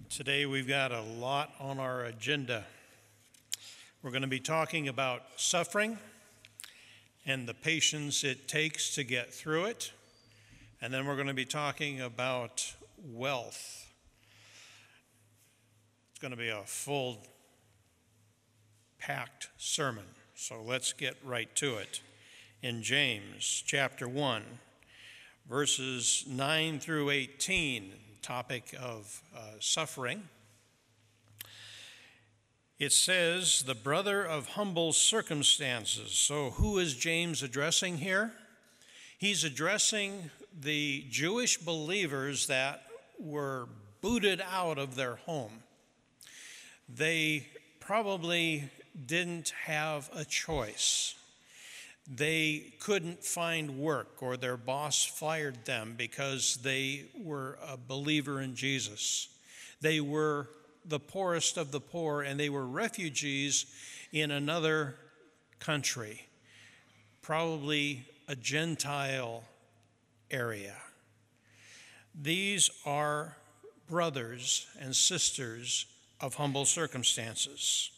Today we've got a lot on our agenda. We're going to be talking about suffering and the patience it takes to get through it. And then we're going to be talking about wealth. It's going to be a full packed sermon. So let's get right to it. In James chapter 1, verses 9 through 18, topic of suffering. It says, the brother of humble circumstances. So who is James addressing here? He's addressing the Jewish believers that were booted out of their home. They probably didn't have a choice. They couldn't find work, or their boss fired them because they were a believer in Jesus. They were the poorest of the poor, and they were refugees in another country, probably a Gentile area. These are brothers and sisters of humble circumstances.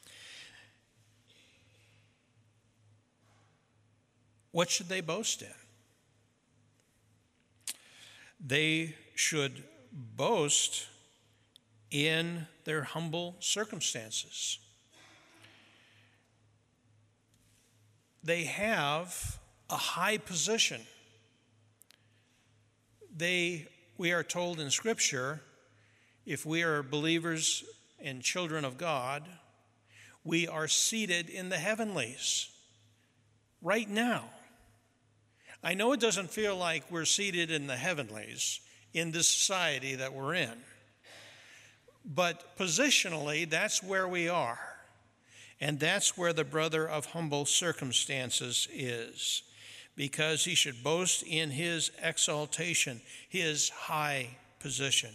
What should they boast in? They should boast in their humble circumstances. They have a high position. We are told in Scripture, if we are believers and children of God, we are seated in the heavenlies right now. I know it doesn't feel like we're seated in the heavenlies in this society that we're in, but positionally, that's where we are. And that's where the brother of humble circumstances is, because he should boast in his exaltation, his high position.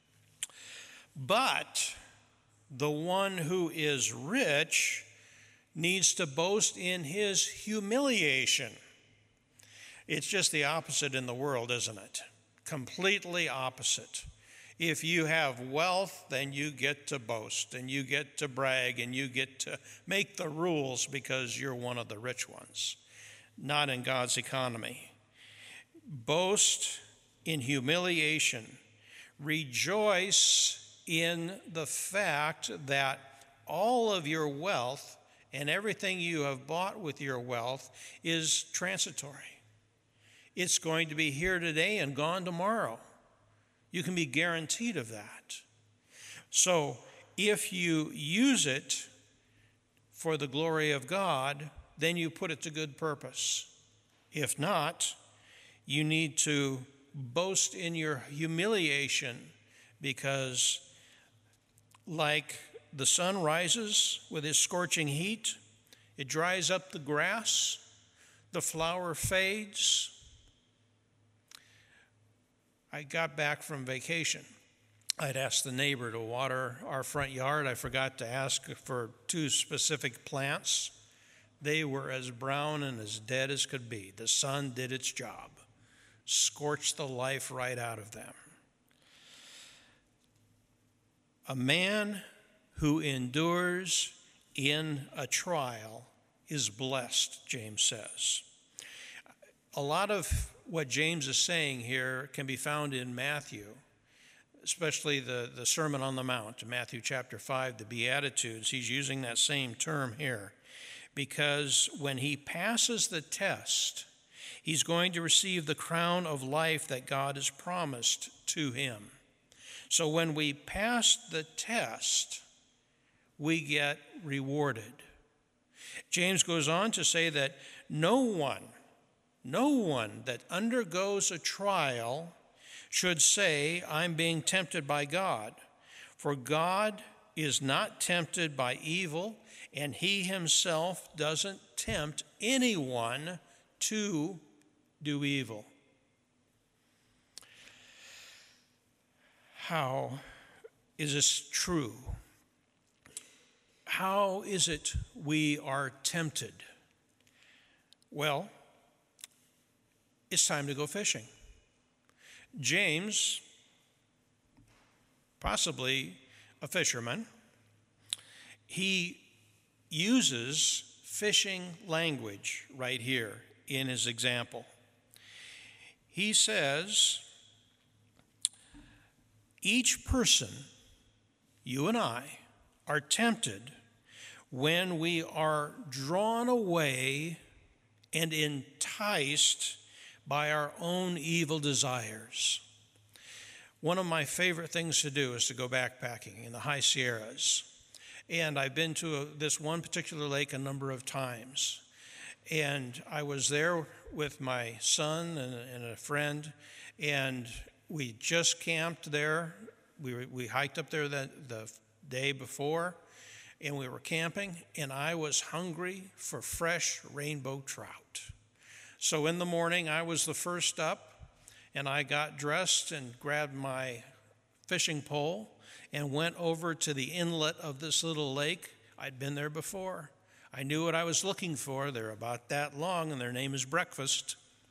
But the one who is rich needs to boast in his humiliation. It's just the opposite in the world, isn't it? Completely opposite. If you have wealth, then you get to boast, and you get to brag, and you get to make the rules because you're one of the rich ones. Not in God's economy. Boast in humiliation. Rejoice in the fact that all of your wealth and everything you have bought with your wealth is transitory. It's going to be here today and gone tomorrow. You can be guaranteed of that. So if you use it for the glory of God, then you put it to good purpose. If not, you need to boast in your humiliation, because like the sun rises with its scorching heat, it dries up the grass, the flower fades. I got back from vacation. I'd asked the neighbor to water our front yard. I forgot to ask for 2 specific plants. They were as brown and as dead as could be. The sun did its job, scorched the life right out of them. A man who endures in a trial is blessed, James says. A lot of what James is saying here can be found in Matthew, especially the Sermon on the Mount, Matthew chapter 5, the Beatitudes. He's using that same term here, because when he passes the test, he's going to receive the crown of life that God has promised to him. So when we pass the test, we get rewarded. James goes on to say that no one that undergoes a trial should say, I'm being tempted by God. For God is not tempted by evil, and he himself doesn't tempt anyone to do evil. How is this true? How is it we are tempted? Well, it's time to go fishing. James possibly a fisherman. He uses fishing language right here in his example. He says, each person, you and I, are tempted when we are drawn away and enticed by our own evil desires. One of my favorite things to do is to go backpacking in the high Sierras. And I've been to this one particular lake a number of times. And I was there with my son and a friend, and we just camped there. We hiked up there the day before, and we were camping, and I was hungry for fresh rainbow trout. So in the morning, I was the first up, and I got dressed and grabbed my fishing pole and went over to the inlet of this little lake. I'd been there before. I knew what I was looking for. They're about that long, and their name is breakfast.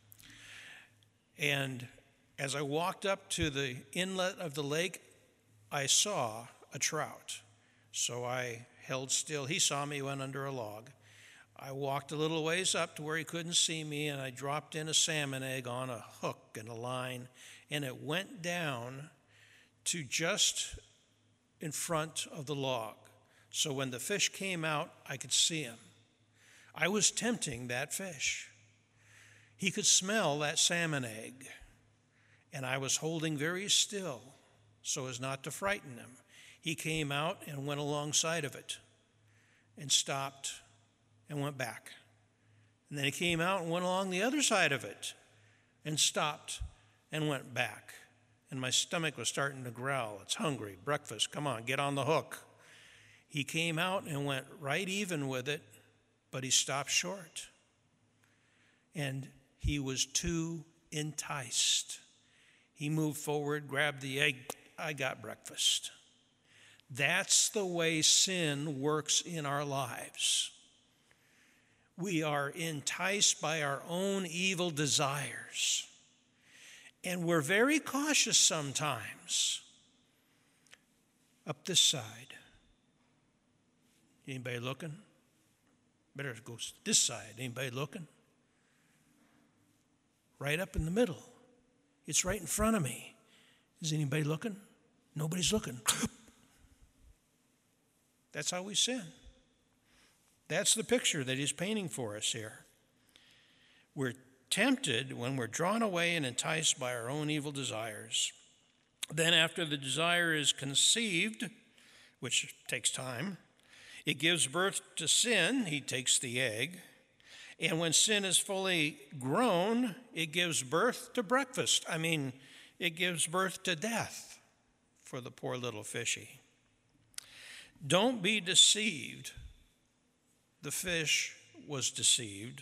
And as I walked up to the inlet of the lake, I saw a trout. So I held still. He saw me, went under a log. I walked a little ways up to where he couldn't see me, and I dropped in a salmon egg on a hook and a line, and it went down to just in front of the log. So when the fish came out, I could see him. I was tempting that fish. He could smell that salmon egg, and I was holding very still so as not to frighten him. He came out and went alongside of it and stopped and went back. And then he came out and went along the other side of it and stopped and went back. And my stomach was starting to growl. It's hungry, breakfast, come on, get on the hook. He came out and went right even with it, but he stopped short. And he was too enticed. He moved forward, grabbed the egg. I got breakfast. That's the way sin works in our lives. We are enticed by our own evil desires. And we're very cautious sometimes. Up this side. Anybody looking? Better go this side. Anybody looking? Right up in the middle. It's right in front of me. Is anybody looking? Nobody's looking. That's how we sin. That's the picture that he's painting for us here. We're tempted when we're drawn away and enticed by our own evil desires. Then after the desire is conceived, which takes time, it gives birth to sin. He takes the egg. And when sin is fully grown, it gives birth to breakfast. It gives birth to death for the poor little fishy. Don't be deceived. The fish was deceived.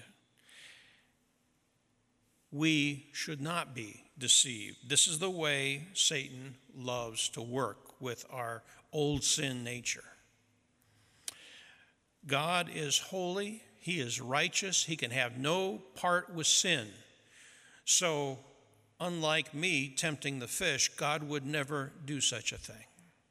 We should not be deceived. This is the way Satan loves to work with our old sin nature. God is holy. He is righteous. He can have no part with sin. So, unlike me tempting the fish, God would never do such a thing.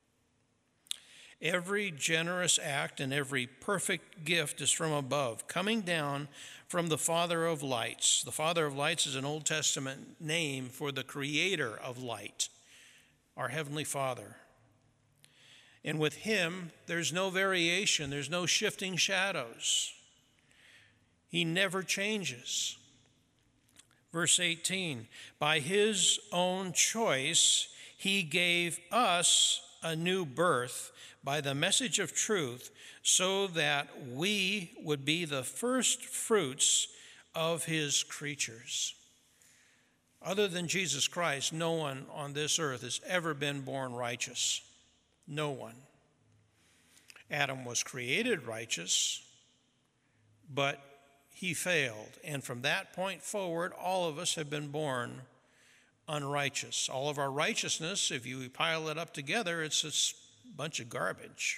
Every generous act and every perfect gift is from above, coming down from the Father of lights. The Father of lights is an Old Testament name for the creator of light, our Heavenly Father. And with him, there's no variation, there's no shifting shadows. He never changes. Verse 18, by his own choice, he gave us a new birth by the message of truth, so that we would be the first fruits of his creatures. Other than Jesus Christ, no one on this earth has ever been born righteous. No one. Adam was created righteous, but he failed. And from that point forward, all of us have been born unrighteous. All of our righteousness, if you pile it up together, it's a bunch of garbage.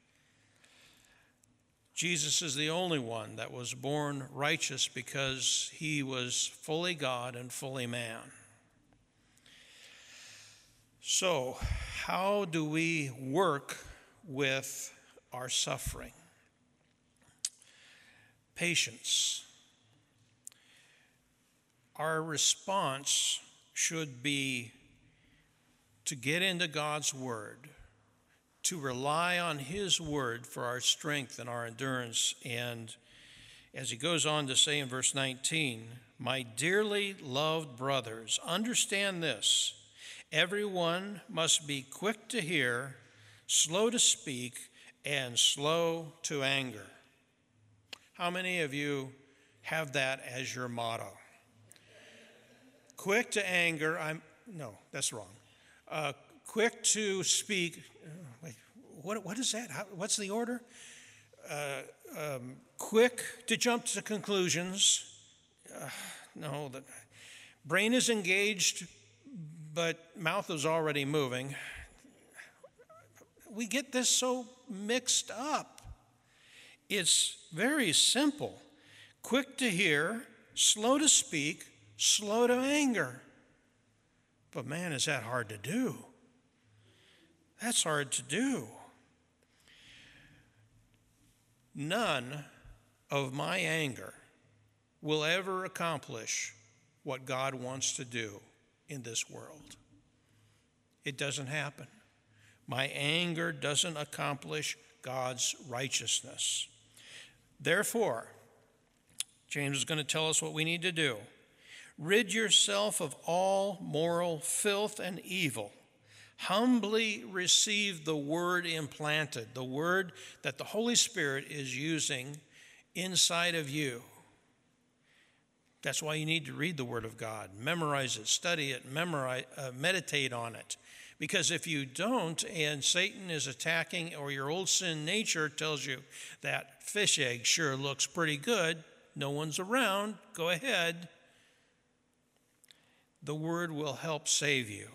Jesus is the only one that was born righteous because he was fully God and fully man. So, how do we work with our suffering? Patience. Our response should be to get into God's Word, to rely on His Word for our strength and our endurance. And as he goes on to say in verse 19, my dearly loved brothers, understand this. Everyone must be quick to hear, slow to speak, and slow to anger. How many of you have that as your motto? Quick to anger, no, that's wrong. Quick to speak, what is that? What's the order? Quick to jump to conclusions. No, the brain is engaged, but mouth is already moving. We get this so mixed up. It's very simple. Quick to hear, slow to speak, slow to anger. But man, is that hard to do. That's hard to do. None of my anger will ever accomplish what God wants to do in this world. It doesn't happen. My anger doesn't accomplish God's righteousness. Therefore, James is going to tell us what we need to do. Rid yourself of all moral filth and evil. Humbly receive the word implanted, the word that the Holy Spirit is using inside of you. That's why you need to read the Word of God, memorize it, study it, meditate on it. Because if you don't, and Satan is attacking, or your old sin nature tells you that fish egg sure looks pretty good, no one's around, go ahead, the Word will help save you.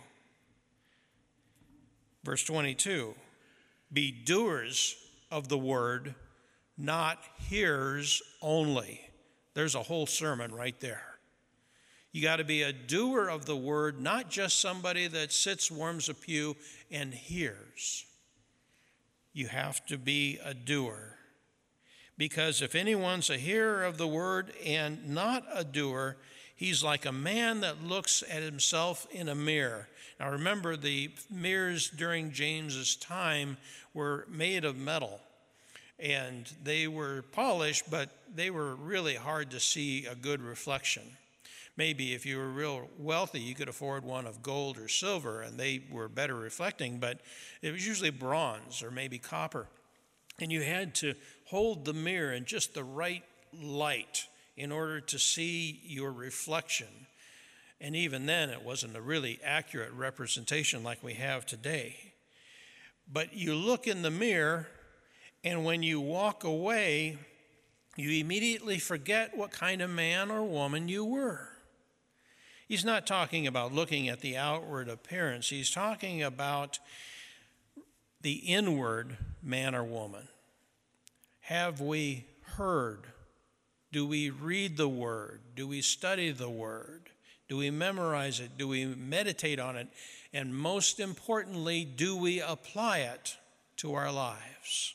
Verse 22, be doers of the Word, not hearers only. There's a whole sermon right there. You got to be a doer of the Word, not just somebody that sits, warms a pew, and hears. You have to be a doer. Because if anyone's a hearer of the Word and not a doer, he's like a man that looks at himself in a mirror. Now remember, the mirrors during James's time were made of metal. And they were polished, but they were really hard to see a good reflection. Maybe if you were real wealthy, you could afford one of gold or silver, and they were better reflecting, but it was usually bronze or maybe copper. And you had to hold the mirror in just the right light in order to see your reflection. And even then, it wasn't a really accurate representation like we have today. But you look in the mirror, and when you walk away, you immediately forget what kind of man or woman you were. He's not talking about looking at the outward appearance. He's talking about the inward man or woman. Have we heard? Do we read the Word? Do we study the Word? Do we memorize it? Do we meditate on it? And most importantly, do we apply it to our lives?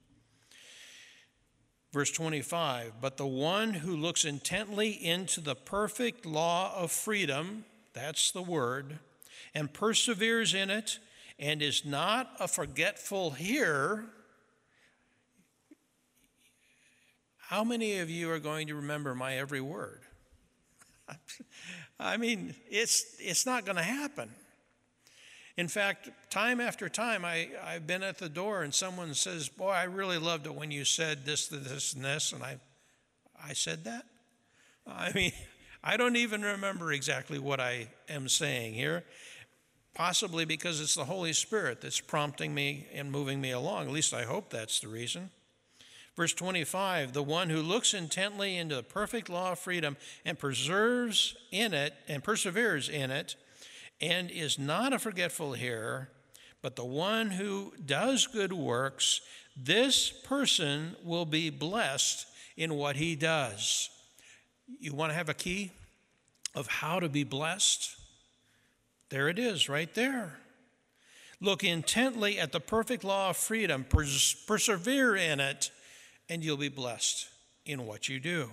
Verse 25, but the one who looks intently into the perfect law of freedom, that's the word, and perseveres in it, and is not a forgetful hearer. How many of you are going to remember my every word? I mean, it's not going to happen. In fact, time after time, I've been at the door and someone says, boy, I really loved it when you said this, and this, and I said that? I mean, I don't even remember exactly what I am saying here, possibly because it's the Holy Spirit that's prompting me and moving me along. At least I hope that's the reason. Verse 25, the one who looks intently into the perfect law of freedom and perseveres in it, and is not a forgetful hearer, but the one who does good works, this person will be blessed in what he does. You want to have a key of how to be blessed? There it is, right there. Look intently at the perfect law of freedom, persevere in it, and you'll be blessed in what you do.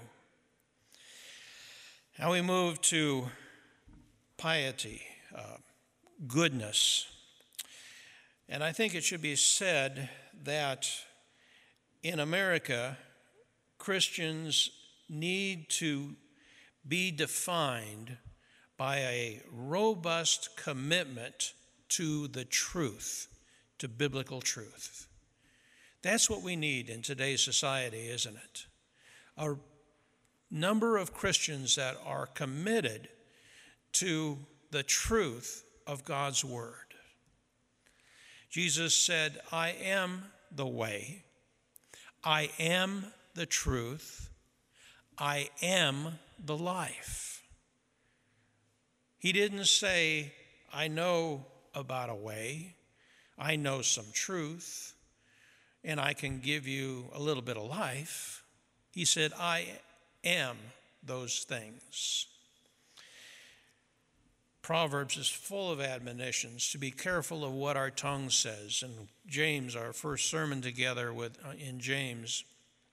Now we move to piety, goodness. And I think it should be said that in America, Christians need to be defined by a robust commitment to the truth, to biblical truth. That's what we need in today's society, isn't it? A number of Christians that are committed to the truth of God's word. Jesus said, I am the way, I am the truth, I am the life. He didn't say, I know about a way, I know some truth, and I can give you a little bit of life. He said, I am those things. Proverbs is full of admonitions to be careful of what our tongue says. And James, our first sermon together in James,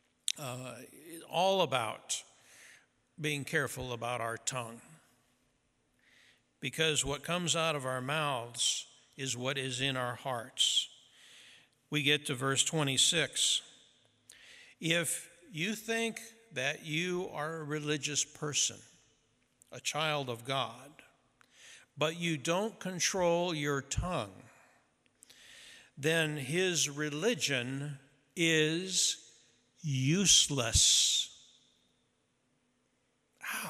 all about being careful about our tongue. Because what comes out of our mouths is what is in our hearts. We get to verse 26. If you think that you are a religious person, a child of God, but you don't control your tongue, then his religion is useless. Ow.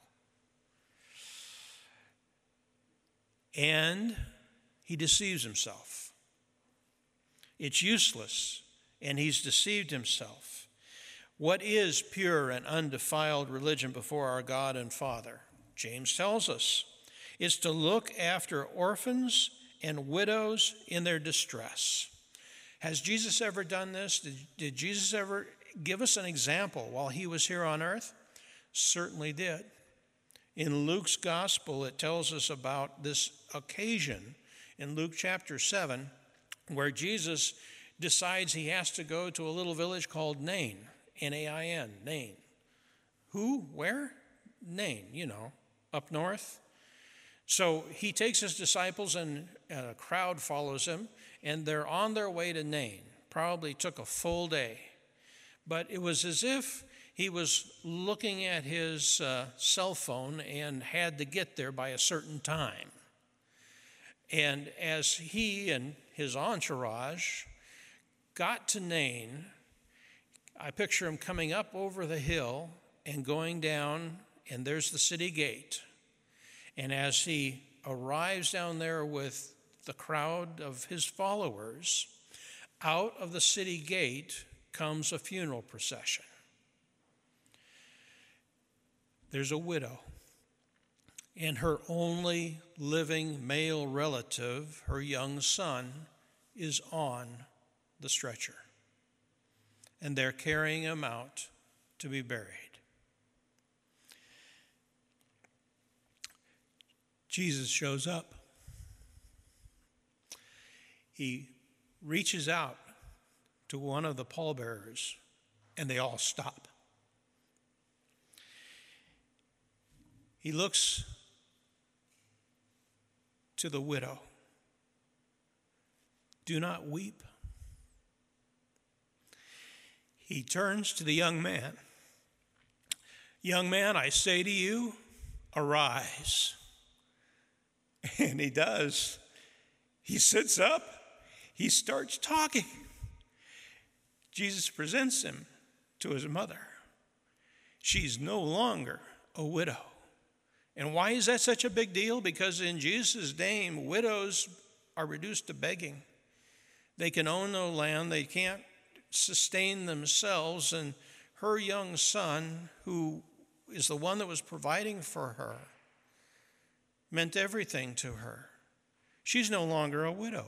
And he deceives himself. It's useless, and he's deceived himself. What is pure and undefiled religion before our God and Father? James tells us it's to look after orphans and widows in their distress. Has Jesus ever done this? Did Jesus ever give us an example while he was here on earth? Certainly did. In Luke's gospel, it tells us about this occasion in Luke chapter 7, where Jesus decides he has to go to a little village called Nain, N-A-I-N, Nain. Who? Where? Nain, up north. So he takes his disciples and a crowd follows him, and they're on their way to Nain. Probably took a full day. But it was as if he was looking at his cell phone and had to get there by a certain time. And as he and his entourage got to Nain, I picture him coming up over the hill and going down, and there's the city gate. And as he arrives down there with the crowd of his followers, out of the city gate comes a funeral procession. There's a widow, and her only living male relative, her young son, is on the stretcher. And they're carrying him out to be buried. Jesus shows up. He reaches out to one of the pallbearers, and they all stop. He looks to the widow. Do not weep. He turns to the young man. Young man, I say to you, arise. And he does. He sits up. He starts talking. Jesus presents him to his mother. She's no longer a widow. And why is that such a big deal? Because in Jesus' name, widows are reduced to begging. They can own no land. They can't sustain themselves. And her young son, who is the one that was providing for her, meant everything to her. She's no longer a widow.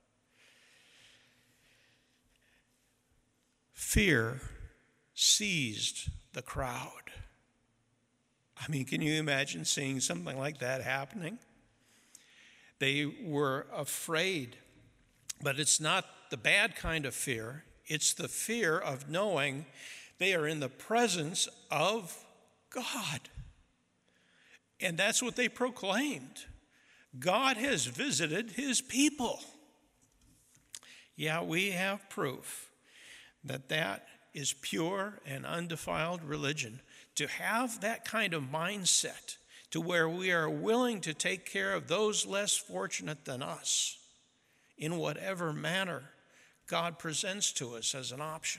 Fear seized the crowd. I mean, can you imagine seeing something like that happening? They were afraid But it's not the bad kind of fear. It's the fear of knowing they are in the presence of God. And that's what they proclaimed. God has visited his people. Yeah, we have proof that that is pure and undefiled religion. To have that kind of mindset to where we are willing to take care of those less fortunate than us in whatever manner God presents to us as an option.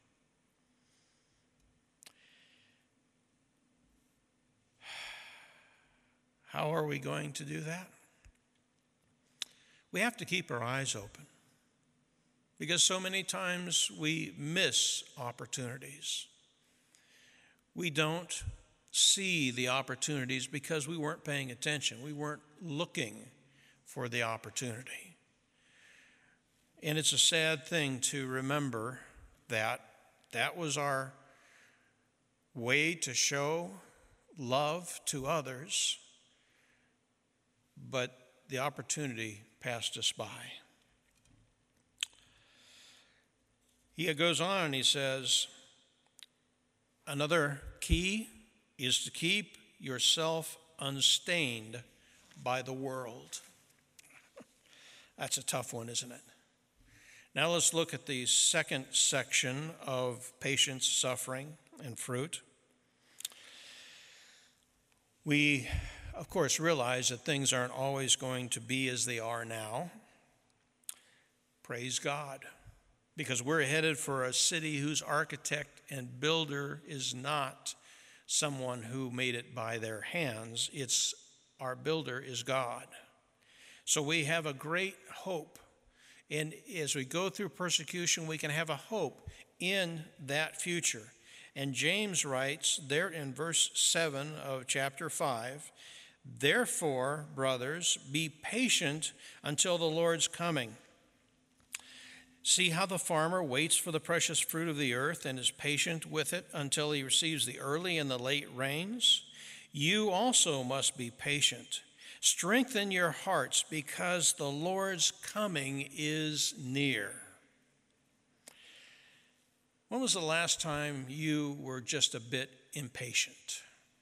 How are we going to do that? We have to keep our eyes open because so many times we miss opportunities. We don't see the opportunities because we weren't paying attention. We weren't looking for the opportunity. And it's a sad thing to remember that that was our way to show love to others, but the opportunity passed us by. He goes on and he says, another key is to keep yourself unstained by the world. That's a tough one, isn't it? Now let's look at the second section of patience, suffering, and fruit. We, of course, realize that things aren't always going to be as they are now. Praise God, because we're headed for a city whose architect and builder is not someone who made it by their hands. It's our builder is God. So we have a great hope. And as we go through persecution, we can have a hope in that future. And James writes there in verse 7 of chapter 5, therefore, brothers, be patient until the Lord's coming. See how the farmer waits for the precious fruit of the earth and is patient with it until he receives the early and the late rains? You also must be patient. Strengthen your hearts because the Lord's coming is near. When was the last time you were just a bit impatient?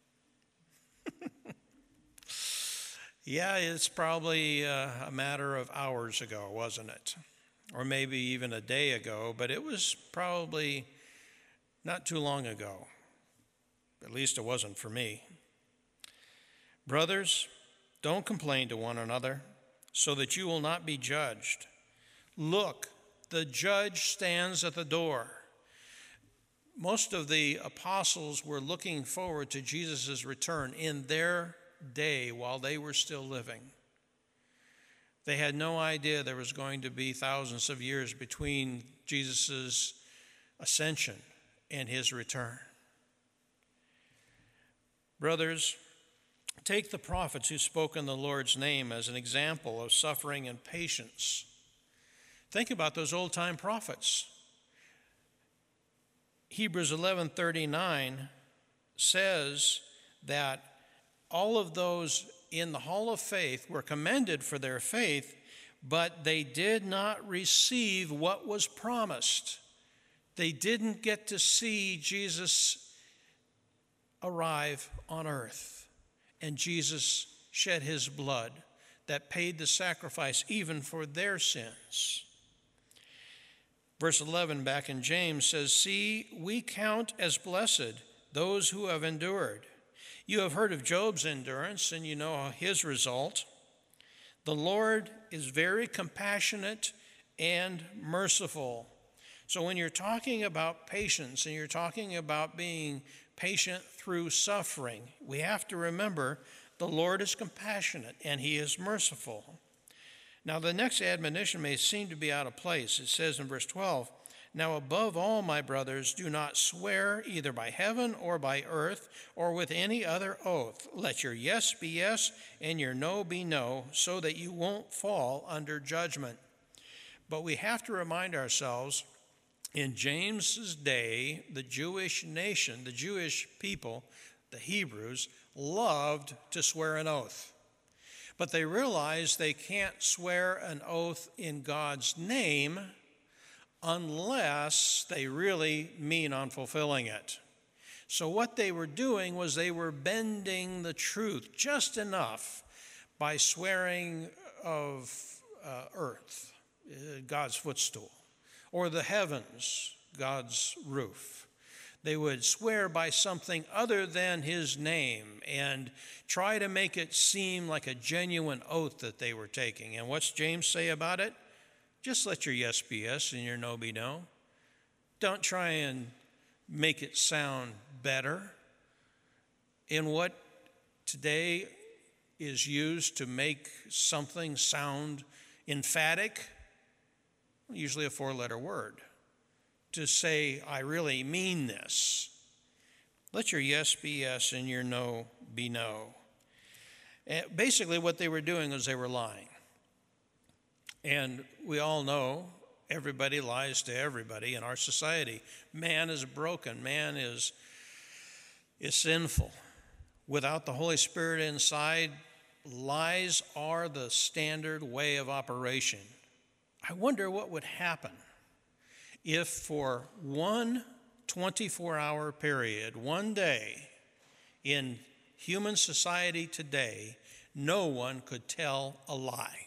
Yeah, it's probably a matter of hours ago, wasn't it? Or maybe even a day ago, but it was probably not too long ago. At least it wasn't for me. Brothers, don't complain to one another so that you will not be judged. Look, the judge stands at the door. Most of the apostles were looking forward to Jesus' return in their day while they were still living. They had no idea there was going to be thousands of years between Jesus' ascension and his return. Brothers, take the prophets who spoke in the Lord's name as an example of suffering and patience. Think about those old-time prophets. Hebrews 11:39 says that all of those in the hall of faith were commended for their faith, but they did not receive what was promised. They didn't get to see Jesus arrive on earth, and Jesus shed his blood that paid the sacrifice even for their sins. Verse 11 back in James says, see, we count as blessed those who have endured. You have heard of Job's endurance, and you know his result. The Lord is very compassionate and merciful. So when you're talking about patience and you're talking about being patient through suffering, we have to remember the Lord is compassionate and he is merciful. Now the next admonition may seem to be out of place. It says in verse 12, now above all, my brothers, do not swear either by heaven or by earth or with any other oath. Let your yes be yes and your no be no, so that you won't fall under judgment. But we have to remind ourselves, in James's day, the Jewish nation, the Jewish people, the Hebrews, loved to swear an oath. But they realize they can't swear an oath in God's name unless they really mean on fulfilling it. So what they were doing was they were bending the truth just enough by swearing of earth, God's footstool, or the heavens, God's roof. They would swear by something other than his name and try to make it seem like a genuine oath that they were taking. And what's James say about it? Just let your yes be yes and your no be no. Don't try and make it sound better. In what today is used to make something sound emphatic, usually a four-letter word, to say, I really mean this. Let your yes be yes and your no be no. And basically what they were doing is they were lying. And we all know everybody lies to everybody in our society. Man is broken. Man is sinful. Without the Holy Spirit inside, lies are the standard way of operation. I wonder what would happen if for one 24-hour period, one day, in human society today, no one could tell a lie.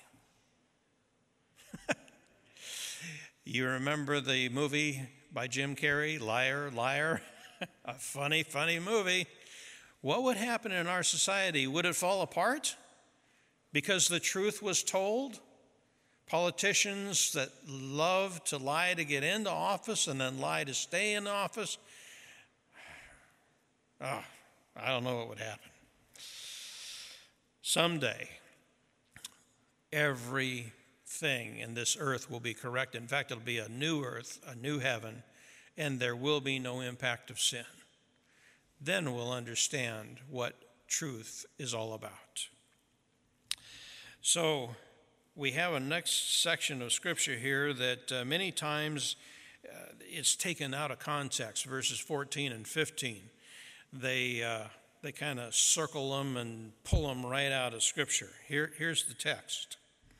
You remember the movie by Jim Carrey, Liar, Liar? A funny, funny movie. What would happen in our society? Would it fall apart because the truth was told? Politicians that love to lie to get into office and then lie to stay in office. I don't know what would happen. Someday, everything in this earth will be correct. In fact, it'll be a new earth, a new heaven, and there will be no impact of sin. Then we'll understand what truth is all about. So, we have a next section of Scripture here that many times it's taken out of context, verses 14 and 15. They kind of circle them and pull them right out of Scripture. Here's the text.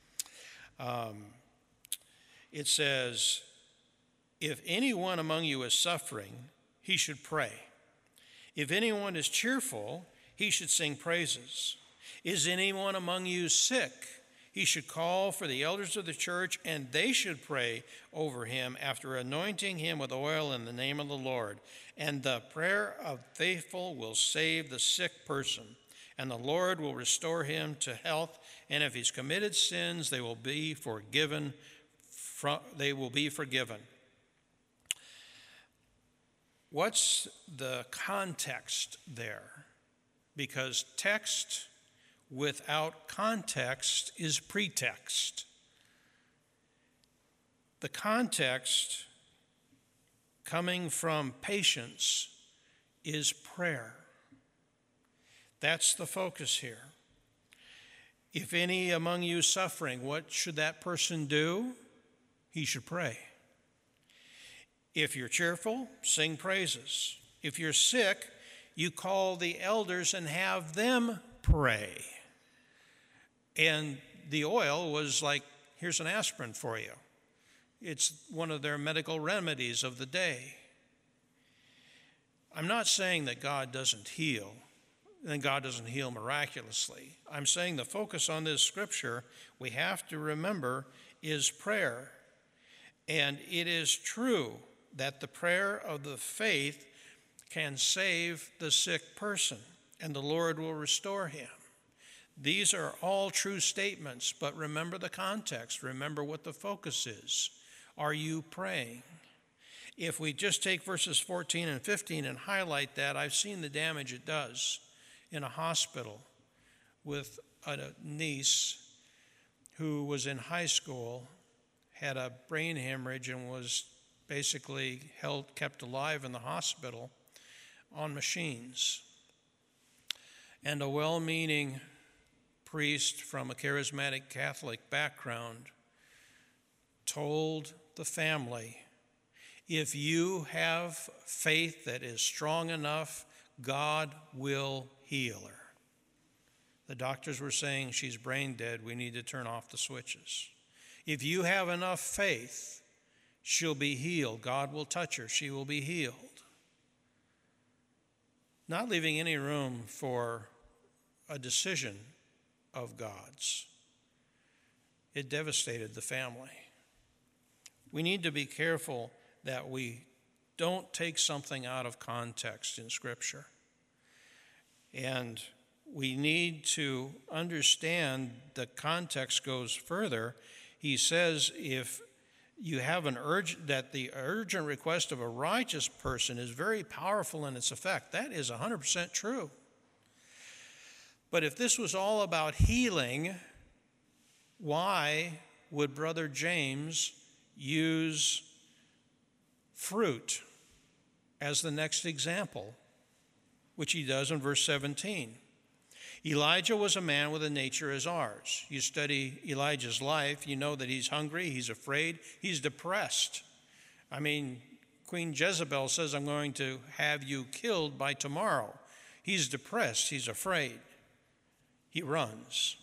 It says, if anyone among you is suffering, he should pray. If anyone is cheerful, he should sing praises. Is anyone among you sick? He should call for the elders of the church, and they should pray over him after anointing him with oil in the name of the Lord. And the prayer of faithful will save the sick person, and the Lord will restore him to health. And if he's committed sins, they will be forgiven. What's the context there? Because text without context is pretext. The context coming from patience is prayer. That's the focus here. If any among you suffering, what should that person do? He should pray. If you're cheerful, sing praises. If you're sick, you call the elders and have them pray. And the oil was like, here's an aspirin for you. It's one of their medical remedies of the day. I'm not saying that God doesn't heal, and God doesn't heal miraculously. I'm saying the focus on this scripture, we have to remember, is prayer. And it is true that the prayer of the faith can save the sick person, and the Lord will restore him. These are all true statements, but remember the context. Remember what the focus is. Are you praying? If we just take verses 14 and 15 and highlight that, I've seen the damage it does in a hospital with a niece who was in high school, had a brain hemorrhage, and was basically kept alive in the hospital on machines. And a well-meaning priest from a charismatic Catholic background told the family, if you have faith that is strong enough, God will heal her. The doctors were saying she's brain dead. We need to turn off the switches. If you have enough faith, she'll be healed. God will touch her. She will be healed. Not leaving any room for a decision of God's. It devastated the family. We need to be careful that we don't take something out of context in Scripture. And we need to understand the context goes further. He says if you have that the urgent request of a righteous person is very powerful in its effect. That is 100% true. But if this was all about healing, why would Brother James use fruit as the next example, which he does in verse 17? Elijah was a man with a nature as ours. You study Elijah's life, you know that he's hungry, he's afraid, he's depressed. I mean, Queen Jezebel says, I'm going to have you killed by tomorrow. He's depressed, he's afraid. He runs.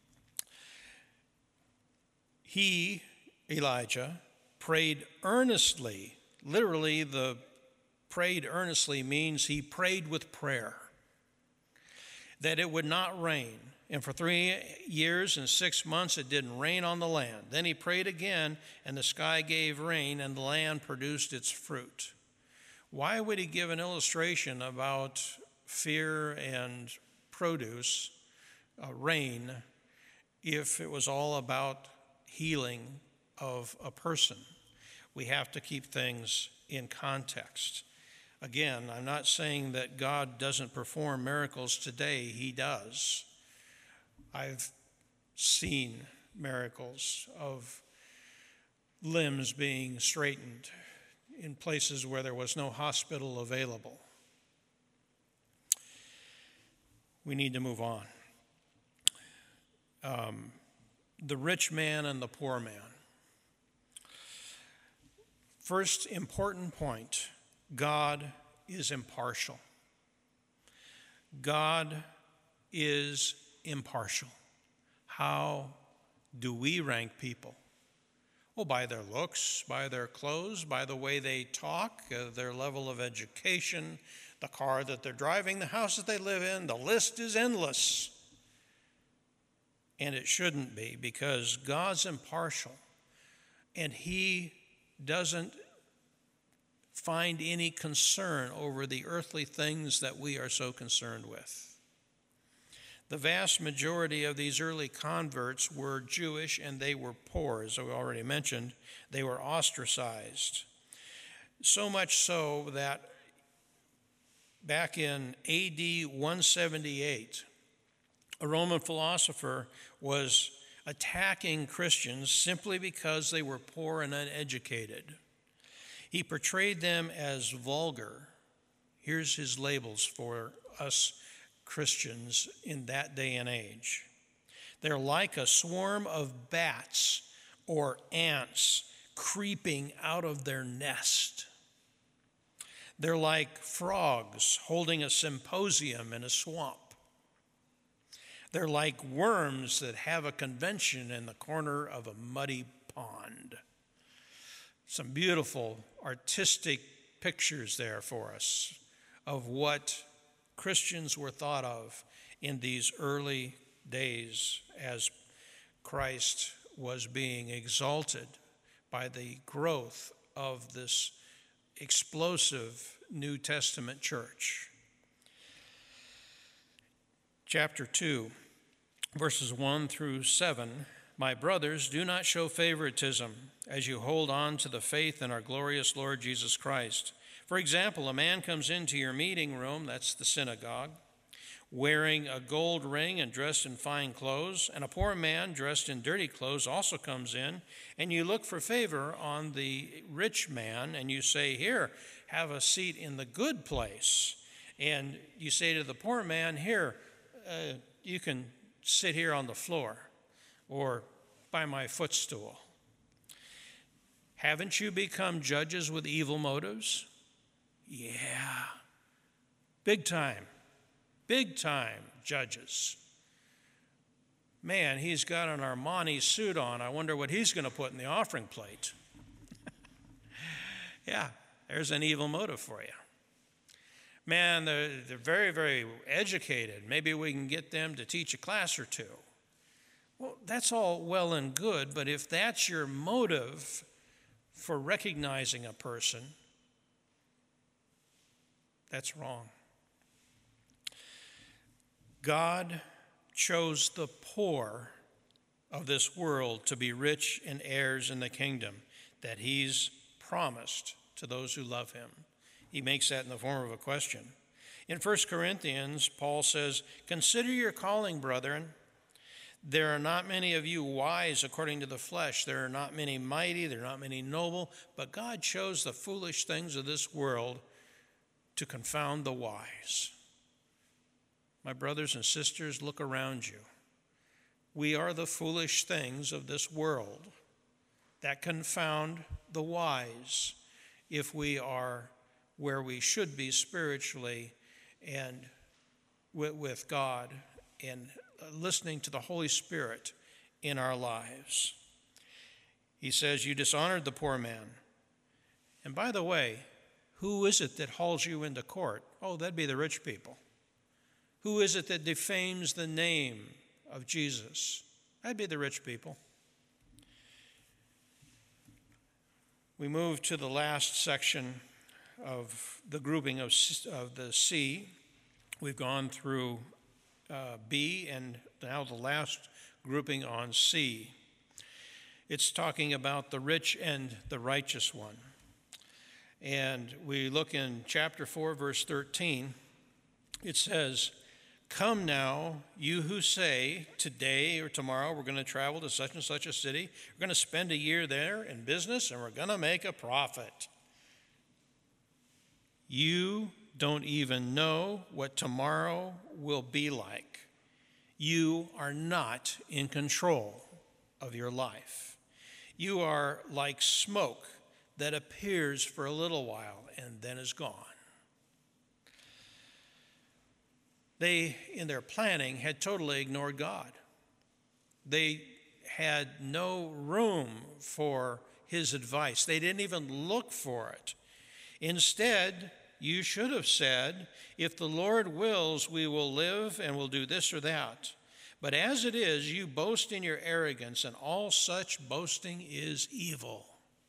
He, Elijah, prayed earnestly. Literally, the prayed earnestly means he prayed with prayer that it would not rain. And for 3 years and 6 months, it didn't rain on the land. Then he prayed again, and the sky gave rain, and the land produced its fruit. Why would he give an illustration about fear and produce, rain, if it was all about healing of a person? We have to keep things in context. Again, I'm not saying that God doesn't perform miracles today. He does. I've seen miracles of limbs being straightened in places where there was no hospital available. We need to move on. The rich man and the poor man. First important point, God is impartial. God is impartial. How do we rank people? Well, by their looks, by their clothes, by the way they talk, their level of education, the car that they're driving, the house that they live in. The list is endless. And it shouldn't be, because God's impartial, and he doesn't find any concern over the earthly things that we are so concerned with. The vast majority of these early converts were Jewish, and they were poor, as we already mentioned. They were ostracized. So much so that back in AD 178, a Roman philosopher was attacking Christians simply because they were poor and uneducated. He portrayed them as vulgar. Here's his labels for us Christians in that day and age. They're like a swarm of bats or ants creeping out of their nest. They're like frogs holding a symposium in a swamp. They're like worms that have a convention in the corner of a muddy pond. Some beautiful artistic pictures there for us of what Christians were thought of in these early days as Christ was being exalted by the growth of this explosive New Testament church. Chapter 2, verses 1 through 7. My brothers, do not show favoritism as you hold on to the faith in our glorious Lord Jesus Christ. For example, a man comes into your meeting room, that's the synagogue, wearing a gold ring and dressed in fine clothes, and a poor man dressed in dirty clothes also comes in, and you look for favor on the rich man, and you say, here, have a seat in the good place. And you say to the poor man, here, you can sit here on the floor or by my footstool. Haven't you become judges with evil motives? Yeah. Big time judges. Man, he's got an Armani suit on. I wonder what he's going to put in the offering plate. Yeah, there's an evil motive for you. Man, they're very, very educated. Maybe we can get them to teach a class or two. Well, that's all well and good, but if that's your motive for recognizing a person, that's wrong. God chose the poor of this world to be rich and heirs in the kingdom that he's promised to those who love him. He makes that in the form of a question. In 1 Corinthians, Paul says, "Consider your calling, brethren. There are not many of you wise according to the flesh. There are not many mighty. There are not many noble. But God chose the foolish things of this world to confound the wise." My brothers and sisters, look around you. We are the foolish things of this world that confound the wise if we are where we should be spiritually and with God and listening to the Holy Spirit in our lives. He says, "You dishonored the poor man." And by the way, who is it that hauls you into court? Oh, that'd be the rich people. Who is it that defames the name of Jesus? That'd be the rich people. We move to the last section of the grouping of the C. We've gone through B and now the last grouping on C. It's talking about the rich and the righteous one. And we look in chapter 4, verse 13. It says, "Come now, you who say, today or tomorrow we're going to travel to such and such a city. We're going to spend a year there in business and we're going to make a profit. You don't even know what tomorrow will be like. You are not in control of your life. You are like smoke that appears for a little while and then is gone." They, in their planning, had totally ignored God. They had no room for his advice. They didn't even look for it. Instead, you should have said, "If the Lord wills, we will live and we'll do this or that." But as it is, you boast in your arrogance, and all such boasting is evil.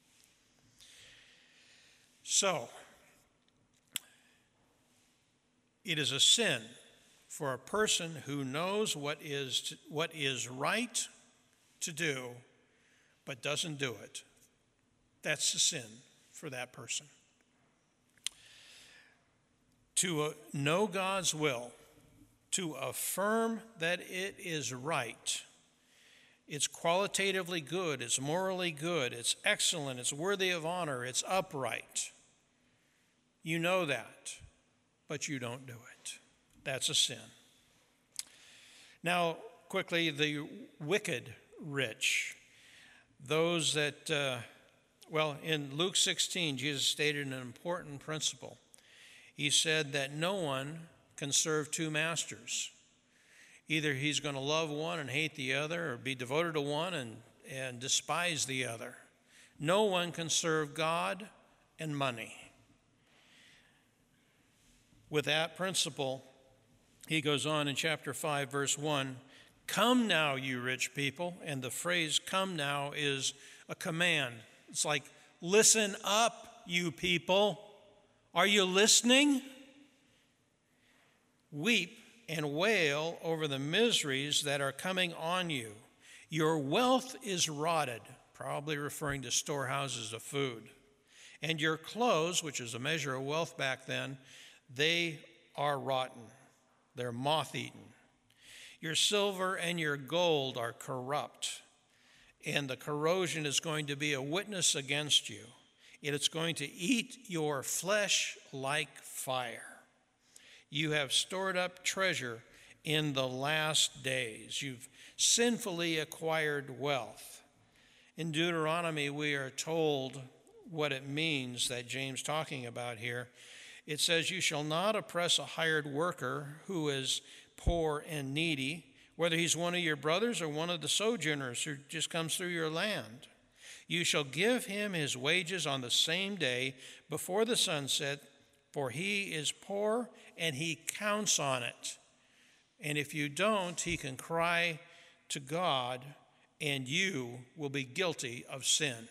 So, it is a sin for a person who knows what is right to do, but doesn't do it. That's the sin for that person. To know God's will, to affirm that it is right, it's qualitatively good, it's morally good, it's excellent, it's worthy of honor, it's upright. You know that, but you don't do it. That's a sin. Now, quickly, the wicked rich. Those that, in Luke 16, Jesus stated an important principle. He said that no one can serve two masters. Either he's going to love one and hate the other, or be devoted to one and despise the other. No one can serve God and money. With that principle, he goes on in chapter 5, verse 1, "Come now, you rich people." And the phrase "come now" is a command. It's like, listen up, you people. Are you listening? "Weep and wail over the miseries that are coming on you. Your wealth is rotted," probably referring to storehouses of food. "And your clothes," which is a measure of wealth back then, "they are rotten. They're moth-eaten. Your silver and your gold are corrupt, and the corrosion is going to be a witness against you. It's going to eat your flesh like fire. You have stored up treasure in the last days. You've sinfully acquired wealth." In Deuteronomy, we are told what it means that James is talking about here. It says, "You shall not oppress a hired worker who is poor and needy, whether he's one of your brothers or one of the sojourners who just comes through your land. You shall give him his wages on the same day before the sunset, for he is poor and he counts on it. And if you don't, he can cry to God and you will be guilty of sin.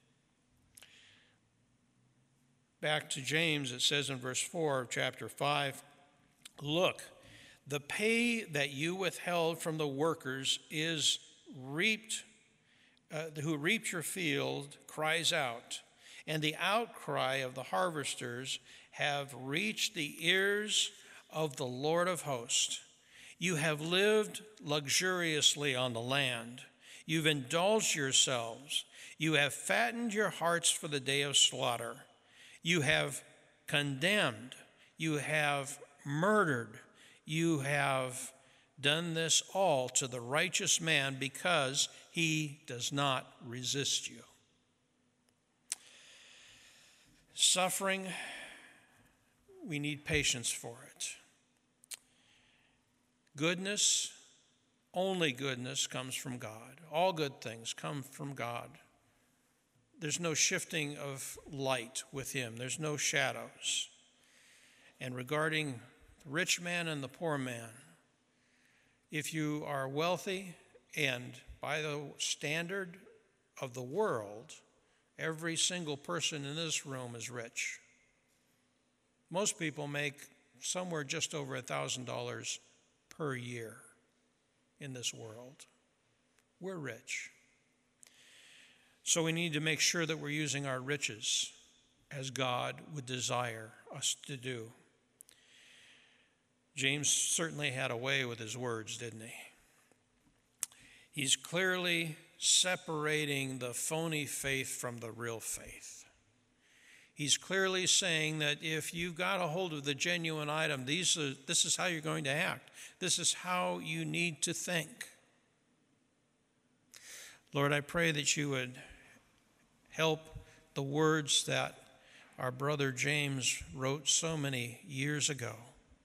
Back to James, it says in verse 4 of chapter 5, look, the pay that you withheld from the workers is reaped, who reaped your field cries out, and the outcry of the harvesters have reached the ears of the Lord of hosts. You have lived luxuriously on the land. You've indulged yourselves. You have fattened your hearts for the day of slaughter. You have condemned. You have murdered. You have done this all to the righteous man because he does not resist you. Suffering, we need patience for it. Goodness, only goodness comes from God. All good things come from God. There's no shifting of light with him. There's no shadows. And regarding the rich man and the poor man, if you are wealthy, and by the standard of the world, every single person in this room is rich. Most people make somewhere just over $1,000 per year in this world. We're rich. So we need to make sure that we're using our riches as God would desire us to do. James certainly had a way with his words, didn't he? He's clearly separating the phony faith from the real faith. He's clearly saying that if you've got a hold of the genuine item, this is how you're going to act. This is how you need to think. Lord, I pray that you would help the words that our brother James wrote so many years ago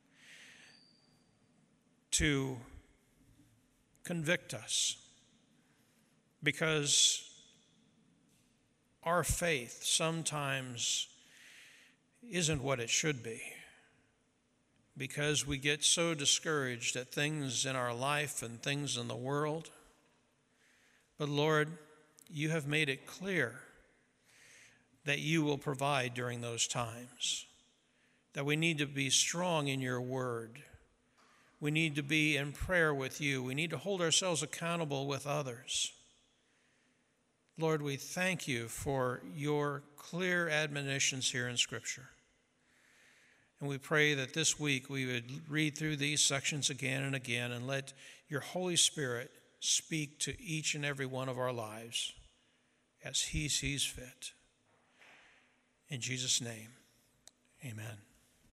to convict us, because our faith sometimes isn't what it should be, because we get so discouraged at things in our life and things in the world. But Lord, you have made it clear that you will provide during those times, that we need to be strong in your word. We need to be in prayer with you. We need to hold ourselves accountable with others. Lord, we thank you for your clear admonitions here in Scripture. And we pray that this week we would read through these sections again and again and let your Holy Spirit speak to each and every one of our lives as he sees fit. In Jesus' name, amen.